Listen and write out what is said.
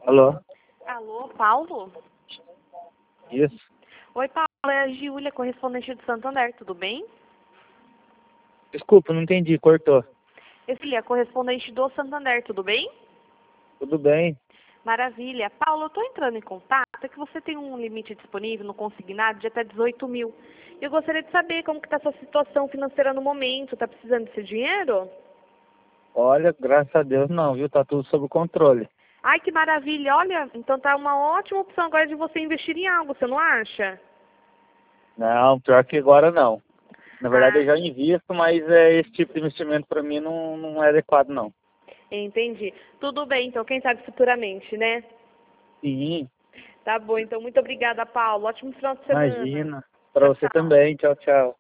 Alô? Alô, Paulo? Isso. Oi, Paulo, é a Giulia, correspondente do Santander, tudo bem? Desculpa, não entendi, cortou. Cecília, correspondente do Santander, tudo bem? Tudo bem? Maravilha. Paulo, eu estou entrando em contato, é que você tem um limite disponível no consignado de até 18 mil. Eu gostaria de saber como que está a sua situação financeira no momento, está precisando desse dinheiro? Olha, graças a Deus não, viu? Tá tudo sob controle. Ai, que maravilha, olha, então tá uma ótima opção agora de você investir em algo, você não acha? Não, pior que agora não. Na verdade Ah, eu já invisto, mas esse tipo de investimento para mim não é adequado não. entendi. Tudo bem, então, quem sabe futuramente, né? Sim, Tá bom, então muito obrigada, Paulo. Ótimo final de semana. imagina. Para Tchau, você tchau. também. Tchau, tchau.